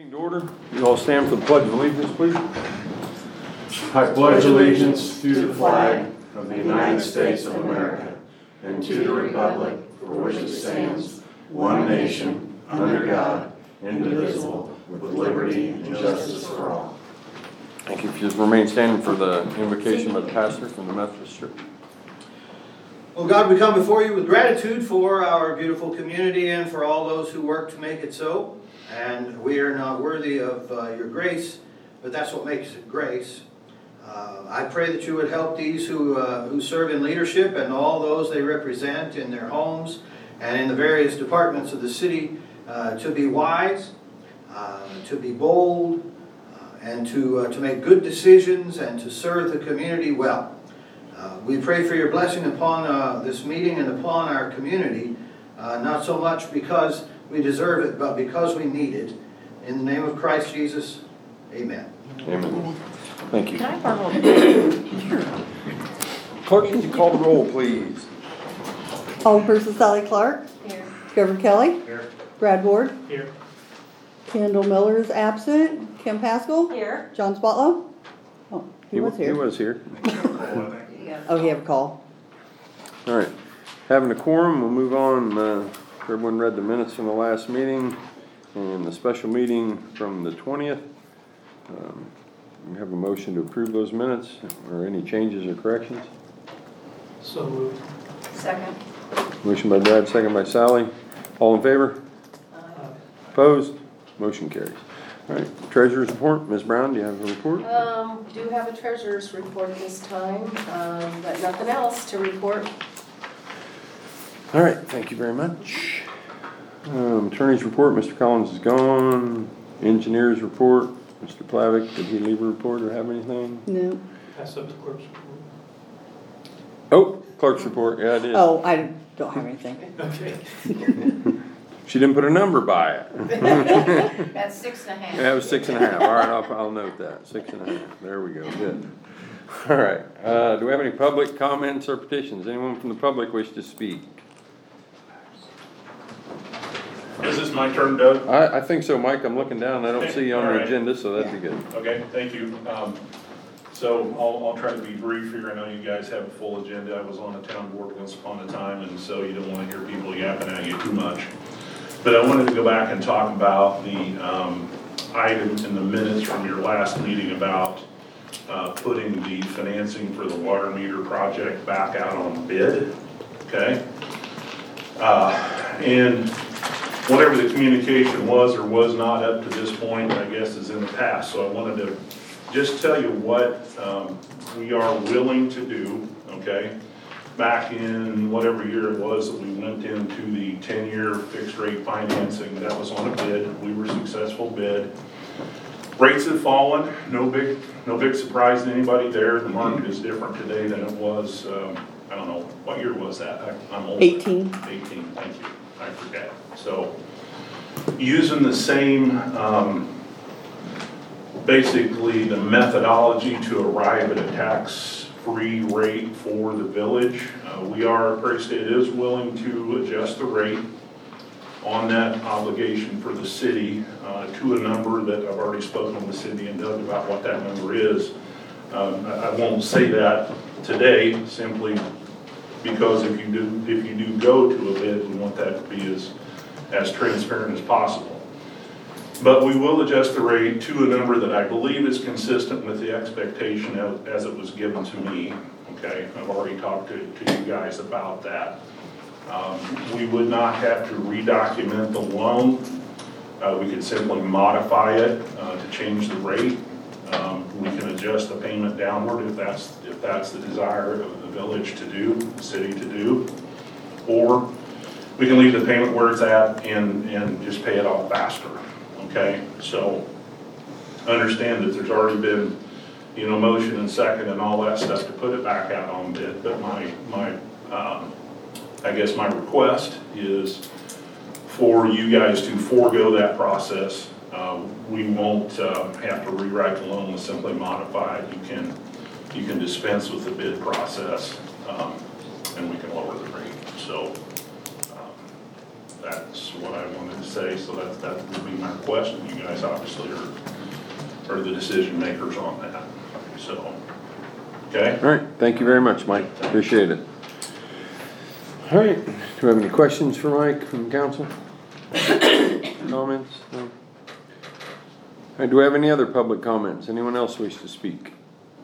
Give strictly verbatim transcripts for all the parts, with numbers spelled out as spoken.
Meeting to order. You all stand for the Pledge of Allegiance, please. I pledge allegiance to the flag of the United States of America and to the republic for which it stands, one nation, under God, indivisible, with liberty and justice for all. Thank you. If you just remain standing for the invocation by the pastor from the Methodist Church. Well, God, we come before you with gratitude for our beautiful community and for all those who work to make it so. And we are not worthy of uh, your grace, but that's what makes it grace. Uh, I pray that you would help these who, uh, who serve in leadership and all those they represent in their homes and in the various departments of the city uh, to be wise, uh, to be bold, uh, and to, uh, to make good decisions and to serve the community well. Uh, we pray for your blessing upon uh, this meeting and upon our community, uh, not so much because we deserve it, but because we need it. In the name of Christ Jesus, amen. Amen. Thank you. Can I borrow a Clerk, can you call the roll, please? Alderperson Sally Clark. Here. Trevor Kelly. Here. Brad Ward. Here. Kendall Miller is absent. Kim Pascal. Here. John Spotlow. Oh, he, was He here. was here. Oh, he have a call. All right. Having a quorum, we'll move on. Uh, everyone read the minutes from the last meeting and the special meeting from the twentieth. Um, we have a motion to approve those minutes or any changes or corrections. So moved. Second. Motion by Brad, second by Sally. All in favor? Opposed? Motion carries. All right. Treasurer's report. Miz Brown, do you have a report? Um, do have a treasurer's report this time, um, but nothing else to report. All right, thank you very much. Um, attorney's report, Mister Collins is gone. Engineer's report, Mister Plavick, did he leave a report or have anything? No. Pass up the clerk's report. Oh, clerk's report, yeah, I did. Oh, I don't have anything. Okay. She didn't put a number by it. That's six and a half. That was six and a half. All right, I'll, I'll note that, six and a half. There we go, good. All right, uh, do we have any public comments or petitions? Anyone from the public wish to speak? Is this my turn, Doug? I, I think so, Mike. I'm looking down. I don't see you on All the right. agenda, so that'd be good. Okay, thank you. Um, so I'll, I'll try to be brief here. I know you guys have a full agenda. I was on the town board once upon a time, and so you don't want to hear people yapping at you too much. But I wanted to go back and talk about the um, item in the minutes from your last meeting about uh, putting the financing for the water meter project back out on bid, okay? Uh, and whatever the communication was or was not up to this point, I guess, is in the past. So I wanted to just tell you what um, we are willing to do, okay? Back in whatever year it was that we went into the ten-year fixed rate financing, that was on a bid. We were successful bid. Rates have fallen, no big, no big surprise to anybody there. The market is different today than it was, um, I don't know, what year was that? I, I'm old. Eighteen. eighteen, thank you, I forget. So, using the same, um, basically the methodology to arrive at a tax-free rate for the village, uh, we are, Prairie State is willing to adjust the rate on that obligation for the city uh, to a number that I've already spoken with Cindy and Doug about what that number is. Um, I, I won't say that today, simply because if you do, if you do go to a bid, we want that to be as as transparent as possible. But we will adjust the rate to a number that I believe is consistent with the expectation as, as it was given to me, okay? I've already talked to, to you guys about that. Um, we would not have to redocument the loan. Uh, we could simply modify it uh, to change the rate. Um, we can adjust the payment downward if that's, if that's the desire of the village to do, the city to do. Or we can leave the payment where it's at and, and just pay it off faster, okay? So understand that there's already been, you know, motion and second and all that stuff to put it back out on bid, but my, my um, I guess my request is for you guys to forego that process. Uh, we won't uh, have to rewrite the loan, we'll simply modify it. You can, you can dispense with the bid process um, and we can lower the rate. So That's what I wanted to say, so that's, that would be my request, and you guys obviously are, are the decision makers on that, so, okay? All right, thank you very much, Mike, appreciate it. All right, do we have any questions for Mike from council? Comments? No? All right, do we have any other public comments? Anyone else wish to speak?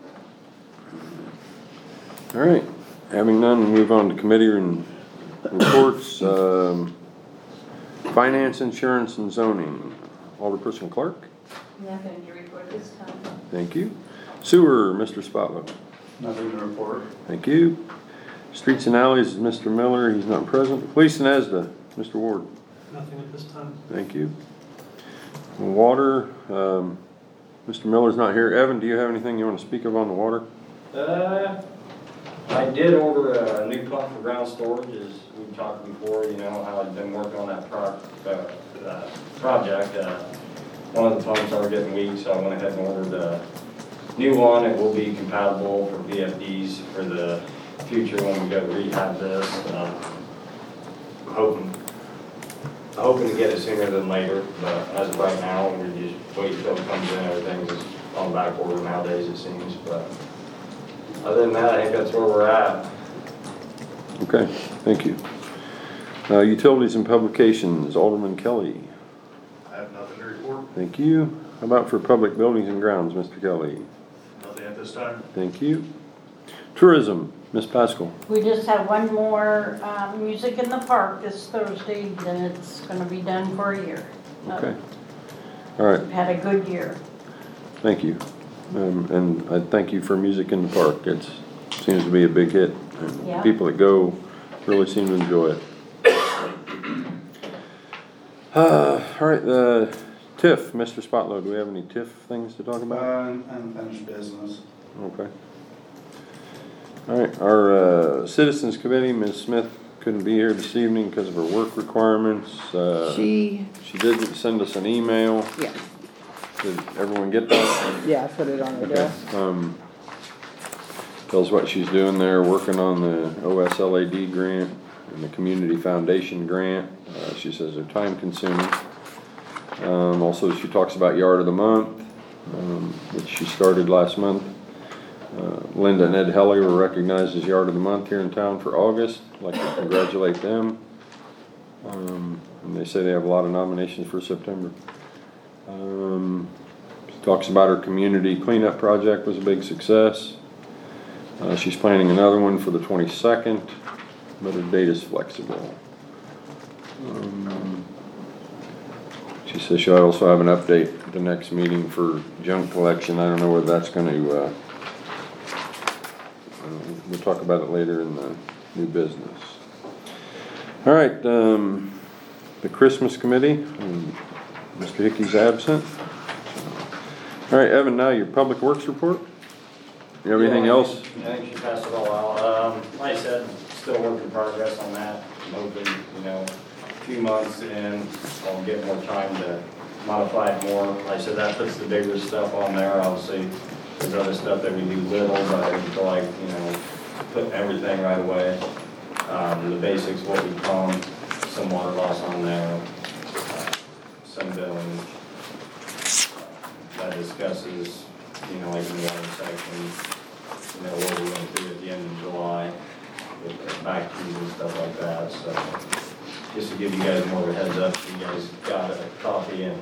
All right, having none, we'll move on to committee and reports. Um, Finance, insurance, and zoning. Alderperson Clark, Nothing to report this time. thank you. Sewer, Mister Spotlow, Nothing to report. thank you. Streets and alleys is Mister Miller, he's not present. Police and E S D A, Mister Ward, Nothing at this time. thank you. Water, um, Mister Miller's not here. Evan, do you have anything you want to speak of on the water? Uh, I did order a new pump for ground storage, as we talked before, you know, how I'd been working on that pro, uh, uh, project. Uh, one of the pumps started getting weak, so I went ahead and ordered a new one. It will be compatible for V F Ds for the future when we go to rehab this. Uh, hoping, hoping to get it sooner than later, but as of right now, we're just waiting until it comes in. Everything's on back order nowadays, it seems, but other than that, I think that's where we're at. Okay, thank you. Uh, utilities and publications, Alderman Kelly, I have nothing to report, thank you. How about for public buildings and grounds, Mister Kelly? nothing at this time. Thank you. Tourism, Miss Pascal. We just have one more, um, music in the park this Thursday, then it's gonna be done for a year. Okay. All right, We've had a good year. thank you. Um, and I thank you for Music in the Park. It seems to be a big hit. And Yeah. people that go really seem to enjoy it. Uh, all right, the TIF, Mister Spotlow, do we have any TIF things to talk about? Uh, unfinished business. Okay. All right, our uh, Citizens Committee, Miz Smith couldn't be here this evening because of her work requirements. Uh, She, She did send us an email. yeah, Did everyone get that? yeah, I put it on her Okay. desk. Um, tells what she's doing there, working on the O S L A D grant and the Community Foundation grant. Uh, she says they're time consuming. Um, also she talks about Yard of the Month, um, which she started last month. Uh, Linda and Ed Helly were recognized as Yard of the Month here in town for August. I'd like to congratulate them. Um, and they say they have a lot of nominations for September. Um, she talks about her community cleanup project was a big success. Uh, she's planning another one for the twenty-second, but her date is flexible. Um, she says she'll also have an update at the next meeting for junk collection. I don't know whether that's going to, uh, uh, we'll talk about it later in the new business. All right, um, the Christmas committee. Um, Mister Hickey's absent. All right, Evan, now your public works report. You have anything Yeah, else? I think she passed it all out. Um, like I said, still work in progress on that. I'm hoping, you know, a few months in, I'll get more time to modify it more. Like I said, that puts the bigger stuff on there. Obviously, there's other stuff that we do little, but I feel like, you know, putting everything right away. Um, the basics, what we call them, some water loss on there, uh, some billing. That discusses, you know, like in the water section, you know, what we went through at the end of July, with the back keys and stuff like that, so. Just to give you guys more of a heads up, you guys got a copy and.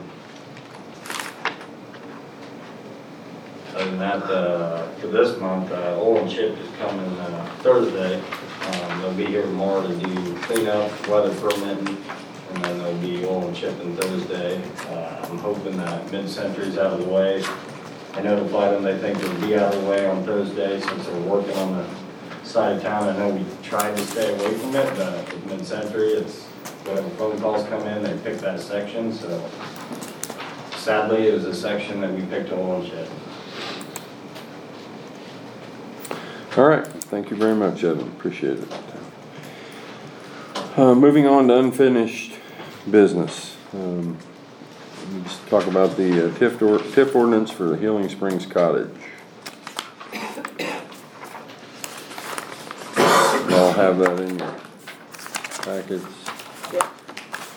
Other than that, uh, for this month, uh, oil and chip is coming, uh, Thursday. Um, they'll be here tomorrow to do cleanup, weather permitting, and then there'll be oil and chip on Thursday. Uh, I'm hoping that mid-century's out of the way. I notified them they think it'll be out of the way on Thursday since they're working on the side of town. I know we tried to stay away from it, but with mid-century, it's, whatever phone calls come in, they pick that section, so. Sadly, it was a section that we picked oil and chip. All right, thank you very much, Evan, appreciate it. Uh, moving on to unfinished business. Um, let's talk about the uh, TIF, or, TIF ordinance for Healing Springs Cottage. Y'all have that in your packets.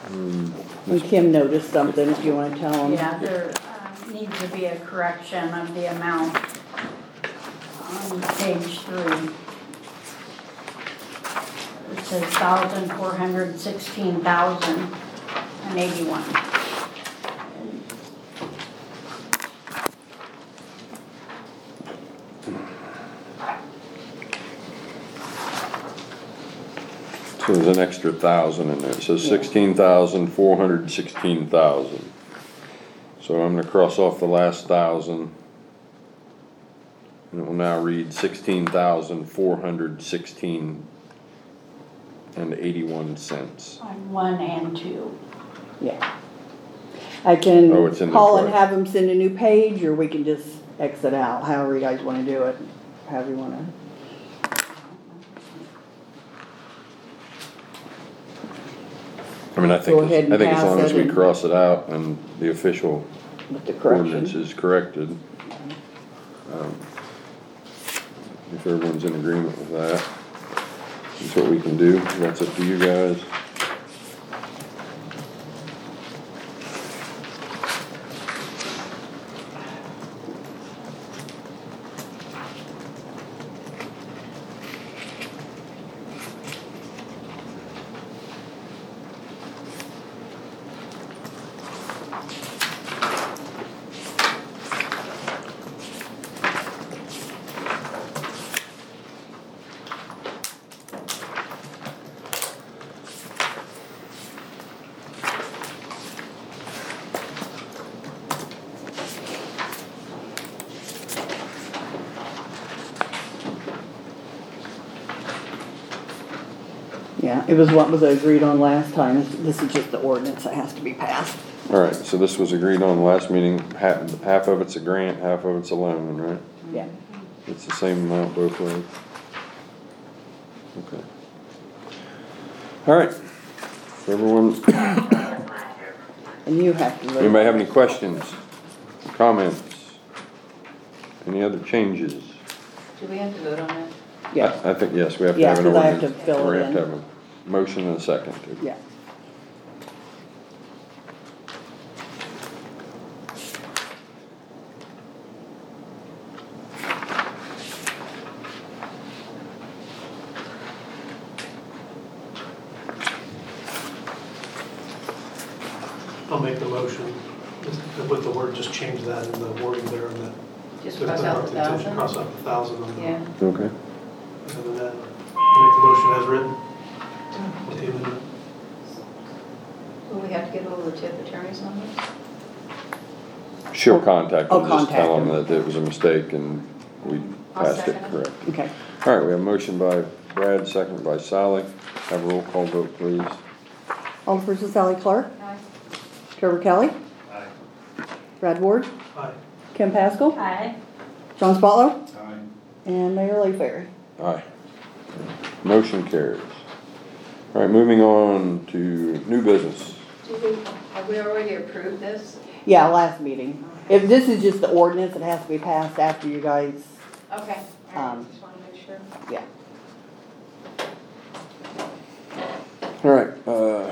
And Kim noticed something, if you wanna tell them. Yeah, there uh, needs to be a correction of the amount on page three. It says thousand four hundred sixteen thousand and eighty-one. So there's an extra thousand in there. It says sixteen thousand, four hundred sixteen thousand. So I'm gonna cross off the last thousand. And it will now read sixteen thousand, four hundred sixteen and eighty-one cents. On one and two. Yeah. I can Oh, it's in the call and chart. have them send a new page, or we can just exit out, however you guys wanna do it, however you wanna. I mean, I think, Go ahead and I think as pass long as it we and- cross it out and the official With the ordinance correction. is corrected. um, If everyone's in agreement with that, that's what we can do. That's up to you guys. Yeah, it was what was agreed on last time, This- this is just the ordinance that has to be passed. All right, so this was agreed on the last meeting. Half, half of it's a grant, half of it's a loan, right? Yeah. It's the same amount both ways. Okay. All right. Everyone, And you have to vote. anybody have any questions, comments? Any other changes? Do we have to vote on that? Yeah, I I think, yes, we have to Yeah, have an 'cause I have ordinance. to fill We it have to in. have a motion and a second. too. yeah. I'll make the motion, just with the word, just change that in the wording there and that. Just cross out the thousand? Cross out the thousand on the. Yeah. Okay. Other than that, make the motion as written. With the amendment. Will we have to get hold of the TIF attorneys on this? She'll contact I'll them, just tell them contact that it was a mistake and we I'll passed it second it. correct. Okay. All right, we have a motion by Brad, second by Sally. Have a roll call vote, please. Alderperson Sally Clark, Aye. Trevor Kelly, Aye. Brad Ward, Aye. Kim Pascal, Aye. John Spotlow, Aye. and Mayor Lee Ferry. Aye. Motion carries. All right, moving on to new business. Do we, have we already approved this? Yeah, last meeting. If this is just the ordinance, it has to be passed after you guys, Okay, all right, Um, just wanna make sure. yeah. All right, uh,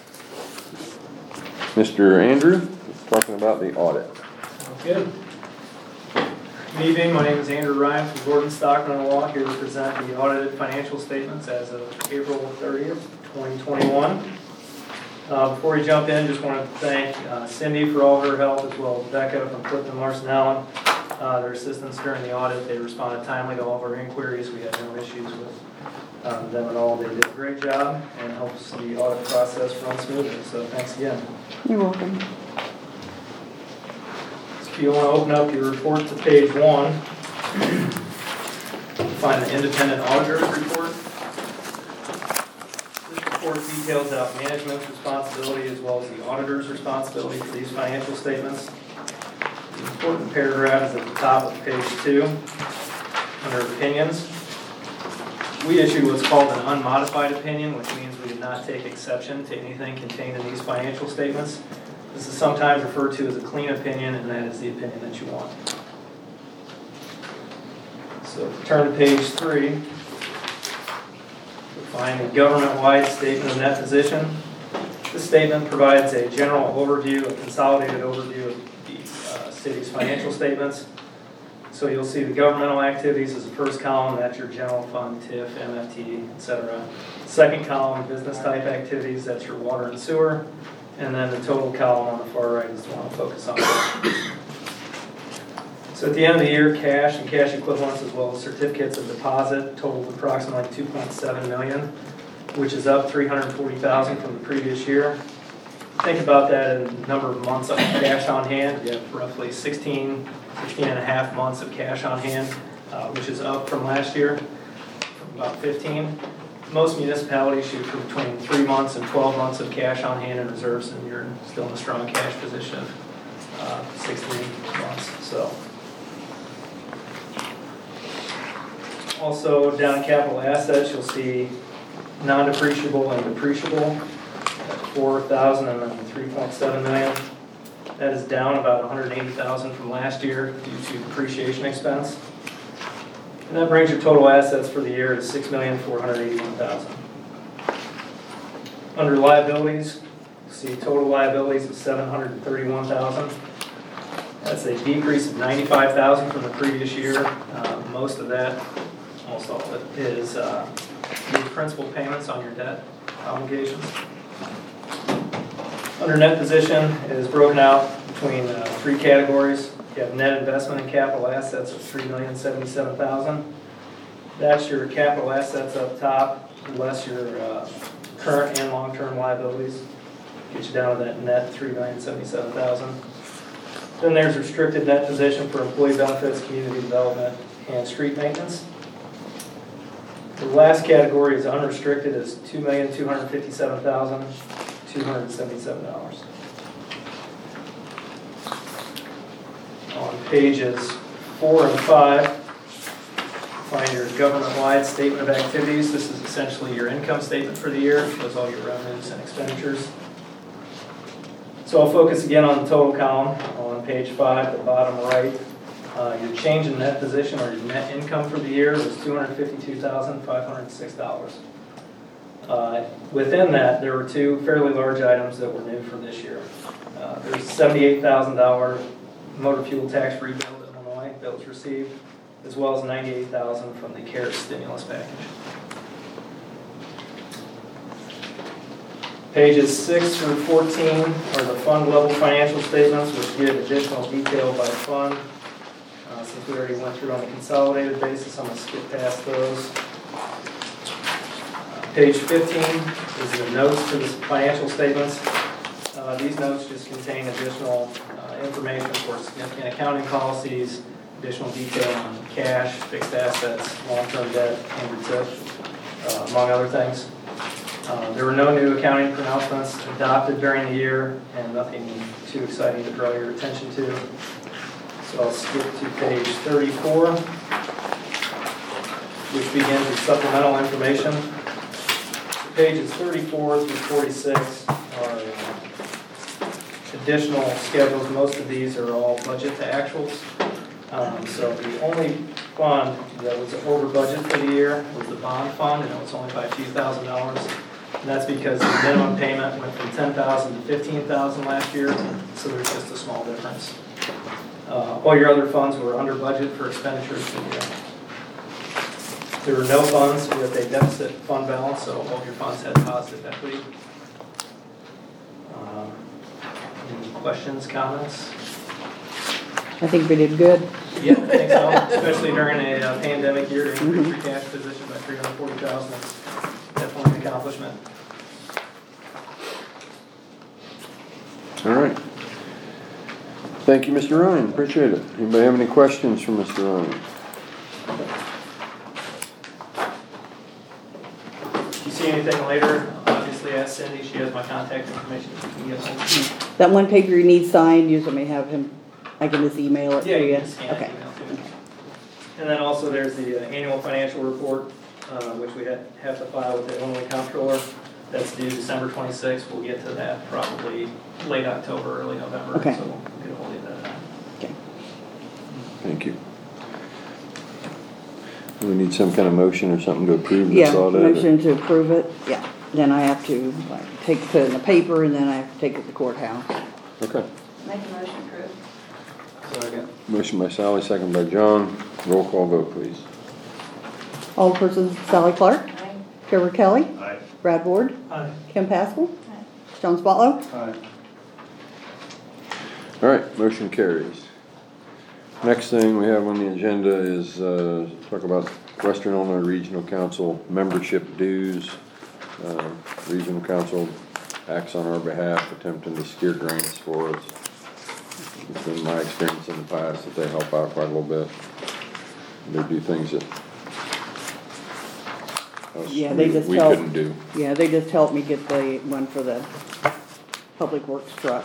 Mister Andrew, talking about the audit. Good. Good evening, my name is Andrew Ryan from Gordon Stockman and Law, here to present the audited financial statements as of April thirtieth, twenty twenty-one. Uh, Before we jump in, just want to thank uh, Cindy for all her help, as well as Becca from Clifton Larson Allen, uh, their assistance during the audit. They responded timely to all of our inquiries. We had no issues with um, them at all. They did a great job and helps the audit process run smoothly, so thanks again. You're welcome. If you want to open up your report to page one, find the independent auditor's report. This report details out management's responsibility as well as the auditor's responsibility for these financial statements. The important paragraph is at the top of page two, under opinions. We issue what's called an unmodified opinion, which means we did not take exception to anything contained in these financial statements. This is sometimes referred to as a clean opinion, and that is the opinion that you want. So if you turn to page three, you'll find the government-wide statement of net position. This statement provides a general overview, a consolidated overview of the uh, city's financial statements. So you'll see the governmental activities as the first column, that's your general fund, T I F, M F T, et cetera. Second column, business type activities, that's your water and sewer. And then the total column on the far right is the one I'll focus on. So at the end of the year, cash and cash equivalents as well as certificates of deposit totaled approximately two point seven million dollars, which is up three hundred forty thousand dollars from the previous year. Think about that in number of months of cash on hand. You have roughly sixteen, sixteen and a half months of cash on hand, uh, which is up from last year, from about fifteen. Most municipalities shoot for between three months and twelve months of cash on hand and reserves, and you're still in a strong cash position of uh, sixteen months. So, also down in capital assets, you'll see non-depreciable and depreciable at four thousand and then three point seven million. That is down about one hundred eighty thousand from last year due to depreciation expense. And that brings your total assets for the year to six million four hundred eighty-one thousand. Under liabilities, you see total liabilities of seven hundred thirty-one thousand. That's a decrease of ninety-five thousand from the previous year. Uh, most of that, almost all of it, is uh, your principal payments on your debt obligations. Under net position, it is broken out between uh, three categories. You have net investment in capital assets of three million seventy-seven thousand. That's your capital assets up top, less your uh, current and long-term liabilities. Get you down to that net three million seventy-seven thousand. Then there's restricted net position for employee benefits, community development, and street maintenance. The last category is unrestricted, is two million two hundred fifty-seven thousand two hundred seventy-seven dollars. On pages four and five, find your government-wide statement of activities. This is essentially your income statement for the year. It shows all your revenues and expenditures. So I'll focus again on the total column on page five, the bottom right. Uh, your change in net position or your net income for the year was two hundred fifty-two thousand five hundred six dollars. Uh, within that, there were two fairly large items that were new for this year. Uh, there's seventy-eight thousand dollars motor fuel tax-free bill in Illinois that was received, as well as ninety-eight thousand dollars from the CARES stimulus package. Pages six through fourteen are the fund level financial statements, which give additional detail by fund. Uh, since we already went through on a consolidated basis, I'm going to skip past those. Uh, page fifteen is the notes to the financial statements. Uh, these notes just contain additional uh, information for significant accounting policies, additional detail on cash, fixed assets, long-term debt, and T I F, uh, among other things. Uh, there were no new accounting pronouncements adopted during the year, and nothing too exciting to draw your attention to. So I'll skip to page thirty-four, which begins with supplemental information. Pages thirty-four through forty-six are additional schedules. Most of these are all budget to actuals. Um, so the only fund that was over budget for the year was the bond fund, and it was only by a few thousand dollars. And that's because the minimum payment went from ten thousand dollars to fifteen thousand dollars last year, so there's just a small difference. Uh, all your other funds were under budget for expenditures for the year. There were no funds with a deficit fund balance, so all your funds had positive equity. Uh, any questions, comments? I think we did good. Yeah, I think so, especially during a uh, pandemic year, to increase your cash position by three hundred forty thousand dollars. That's definitely an accomplishment. All right. Thank you, Mister Ryan. Appreciate it. Anybody have any questions for Mister Ryan? If you see anything later, obviously ask Cindy. She has my contact information. You can get hold of me. That one paper you need signed, you want me to have him, I can just email it to Yeah, you? you can scan it, Okay. email to me. And then also there's the uh, annual financial report, uh, which we ha- have to file with the Illinois Comptroller. That's due December twenty-sixth. We'll get to that probably late October, early November. Okay. So we'll get a hold of you at that time. Okay. Thank you. Do we need some kind of motion or something to approve this Yeah, audit? motion to approve it, yeah. then I have to like take, put it in the paper and then I have to take it to the courthouse. Okay. Make a motion approved. Second. Motion by Sally, second by John. Roll call vote, please. Alderperson Sally Clark. Aye. Trevor Kelly. Aye. Brad Ward. Aye. Kim Pascal. John Spotlow. Aye. All right, motion carries. Next thing we have on the agenda is uh, talk about Western Illinois Regional Council membership dues. Uh, Regional Council acts on our behalf, attempting to secure grants for us. It's been my experience in the past that they help out quite a little bit. They do things that us- Yeah, they just we help. couldn't do. Yeah, they just helped me get the one for the public works truck.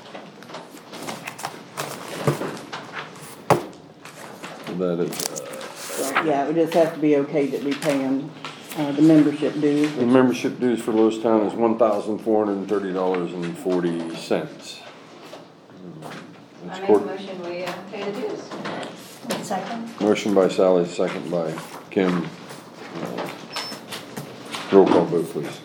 That is, uh, So, yeah, it would just have to be okay that we pay them, uh, the membership dues. the membership dues for Lewistown is one thousand four hundred and thirty dollars and forty cents. I make a motion, we uh, pay the dues. Second. Motion by Sally, second by Kim. Uh, Roll call vote, please.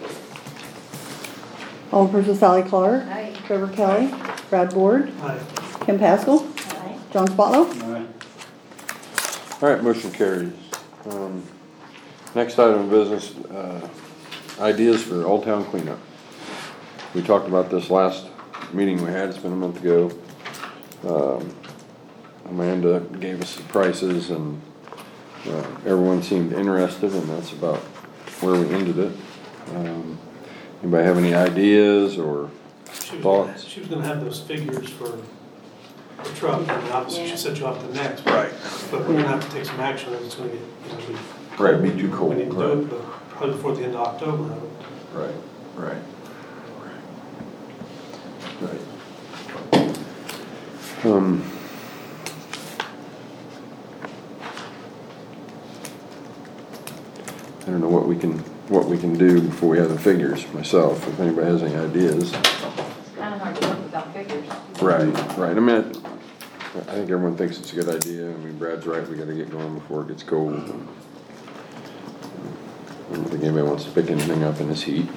Alderperson Sally Clark. Aye. Trevor Kelly. Brad Ward. Aye. Kim Pascal. Aye. John Spotlow. Aye. All right, motion carries. Um, Next item of business, uh, ideas for Old Town cleanup. We talked about this last meeting we had, it's been a month ago. Um, Amanda gave us the prices and uh, everyone seemed interested, and that's about where we ended it. Um, Anybody have any ideas or She was gonna- thoughts? She was gonna have those figures for the truck, and obviously Yeah. she said you'll have to next. Right. But we're gonna have to take some action, or it's gonna get, you know, we. Right, be too cold. We need to do it, but probably before the end of October. I would- Right, right. Right. Um. I don't know what we can, what we can do before we have the figures myself, if anybody has any ideas. Kind of hard to work without figures. Right, right, I mean, I think everyone thinks it's a good idea, I mean, Brad's right, we gotta get going before it gets cold. and- I don't think anybody wants to pick anything up in this heat.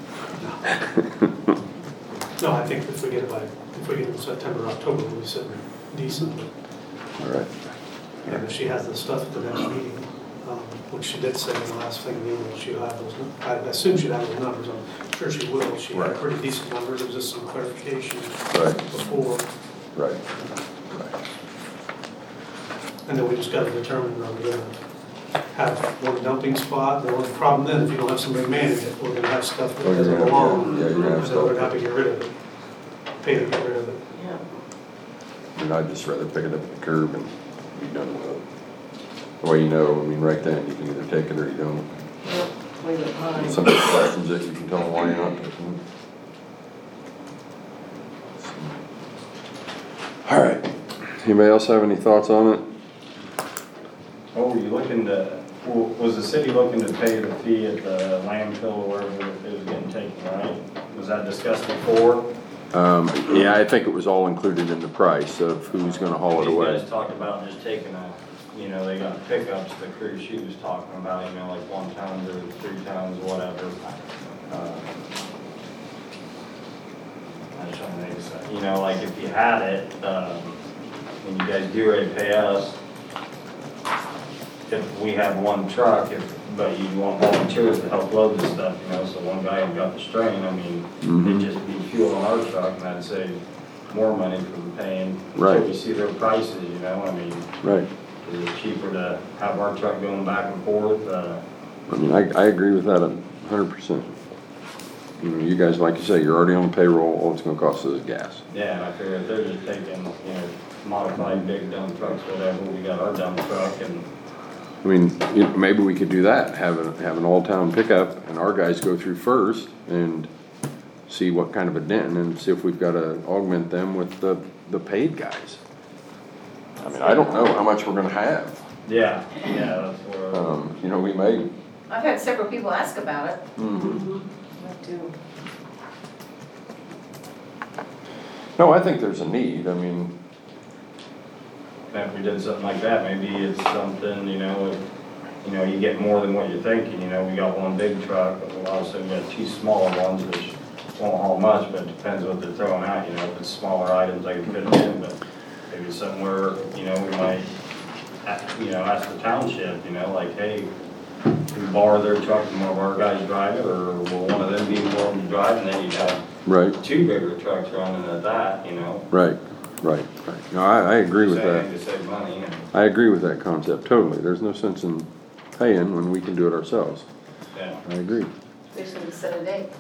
No, I think if we get it by, if we get it in September, October, we'll be sitting decent. but- All right. And if she has the stuff at the next meeting, um, which she did say in the last thing, you know, she'll have those, I assume she'll have those numbers, I'm sure she will. She had Right. pretty decent numbers, it was just some clarification Right. before. Right, right. And then we just gotta determine, are we gonna have one dumping spot? The only problem then, if you don't have somebody manage it, we're gonna have stuff that Oh, you're doesn't gonna have- belong. yeah, yeah, you're gonna have And then we're stuff. gonna have to get rid of it, pay to get rid of it. Yeah. I mean, I'd just rather pick it up at the curb and be done with it. The way you know, I mean, right then, you can either take it or you don't. Leave it behind. If somebody questions it, you can tell them why you're not taking it. All right. Anybody else have any thoughts on it? Oh, were you looking to, w- was the city looking to pay the fee at the landfill or wherever it was getting taken, right? Was that discussed before? Um, yeah, I think it was all included in the price of who's gonna haul it These away. guys talked about just taking a, you know, they got pickups, the crew she was talking about, you know, like one tons or three tons, whatever. Uh, I was trying to think of something, you know, like if you had it, um, and you guys do ready to pay us, if we have one truck, if, but you want volunteers to help load this stuff, you know, so one guy who got the strain, I mean, Mhm. it'd just be fuel on our truck, and I'd save more money from paying. Right. Until we see their prices, you know, I mean, Right. is it cheaper to have our truck going back and forth, uh, I mean, I, I agree with that a hundred percent. You know, you guys, like you say, you're already on the payroll, all it's gonna cost us is gas. yeah, and I figure if they're just taking, you know, modified big dump trucks, whatever, we got our dump truck, and I mean, you know, maybe we could do that, have a, have an all-town pickup, and our guys go through first and see what kind of a dent, and then see if we've gotta augment them with the, the paid guys. I mean, I don't know how much we're gonna have. yeah, yeah, that's where. Um, you know, we may. I've had several people ask about it. Mhm. Have to- No, I think there's a need, I mean, If we did something like that, maybe it's something, you know, if you know, you get more than what you're thinking, you know, we got one big truck, but all of a sudden we got two smaller ones, which won't haul much, but it depends what they're throwing out, you know, if it's smaller items, I can fit it in, but maybe somewhere, you know, we might, a- you know, ask the township, you know, like, hey, we borrow their truck and one of our guys drive it, or will one of them be willing to drive, and then you'd have Right, two bigger trucks running at that, you know. right, right, right. No, I, I agree with that. Saying to save money, and, I agree with that concept totally. There's no sense in paying when we can do it ourselves. yeah. I agree. Basically set a date.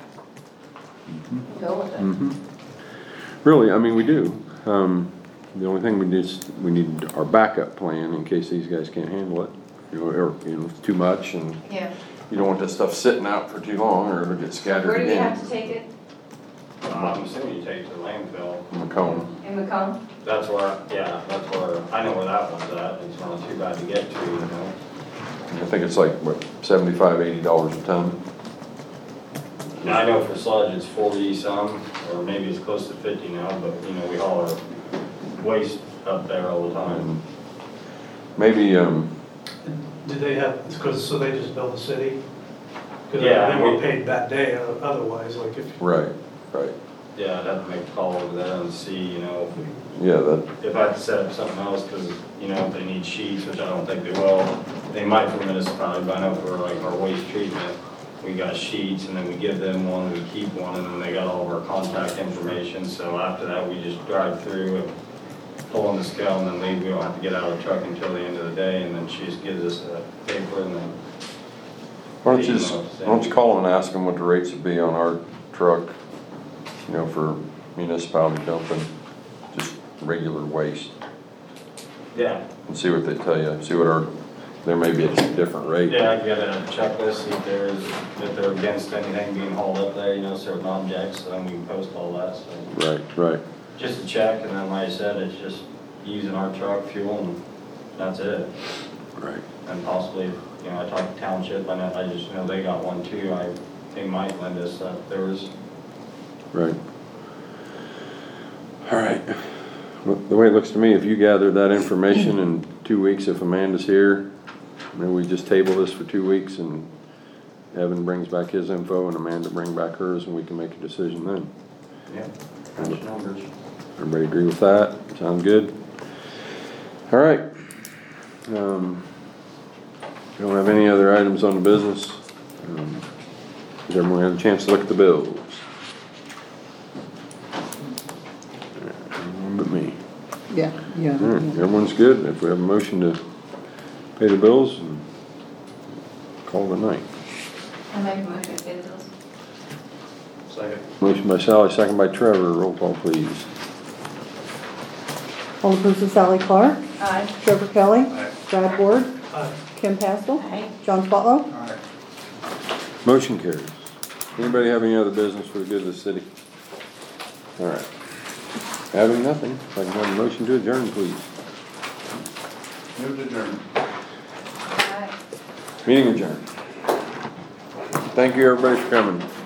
Go with it. Mhm. Really, I mean, we do. Um, the only thing we just, we need our backup plan in case these guys can't handle it. You know, or, you know, it's too much and Yeah. you don't want this stuff sitting out for too long or it'll get scattered Where do you again. have to take it? I'm assuming you take it to the landfill. Macomb. In Macomb? That's where, yeah, that's where, I know where that one's at, it's not too bad to get to, you know. I think it's like, what, seventy-five, eighty dollars a ton? And I know for sludge it's forty some, or maybe it's close to fifty now, but, you know, we haul our waste up there all the time. Maybe, um, Do they have, because, so they just bill the city? Because Yeah, they weren't we- paid that day o- otherwise, like if. right, right. Yeah, I'd have to make a call over there and see, you know, Yeah, that, if I had to set up something else, because, you know, if they need sheets, which I don't think they will, they might for municipality, but I know for like our waste treatment, we got sheets, and then we give them one, we keep one, and then they got all of our contact information, so after that, we just drive through and pull on the scale and then leave. We don't have to get out of the truck until the end of the day, and then she just gives us a paper and then. why don't you just, why don't you call them and ask them what the rates would be on our truck, you know, for municipality dumping, just regular waste, Yeah, and see what they tell you, see what our, there may be a different rate. yeah, I get a checklist, see if there's, if they're against anything being hauled up there, you know, certain objects, then we can post all that, so. Right, right, Just a check, and then like I said, it's just using our truck, fuel, and that's it. right. And possibly, you know, I talked to township, I know, I just know they got one too, I, they might lend us that, there was. Right. All right. Well, the way it looks to me, if you gather that information in two weeks, if Amanda's here, then we just table this for two weeks and Evan brings back his info and Amanda bring back hers and we can make a decision then. Yeah. Crunch numbers. Everybody agree with that? Sound good? All right. Um, we don't have any other items on the business. Um, Does everyone have a chance to look at the bills? Everyone but me. Yeah, yeah. All right, everyone's good. If we have a motion to pay the bills, and call it a night. I make a motion to pay the bills. Second. Motion by Sally, second by Trevor. Roll call, please. Alderperson Sally Clark, Aye. Trevor Kelly, Aye. Brad Ward, Aye. Kim Pascal, Aye. John Spotlow. Motion carries. Anybody have any other business for the good of the city? All right. Having nothing, if I can have a motion to adjourn, please. Move to adjourn. Aye. Meeting adjourned. Thank you, everybody, for coming.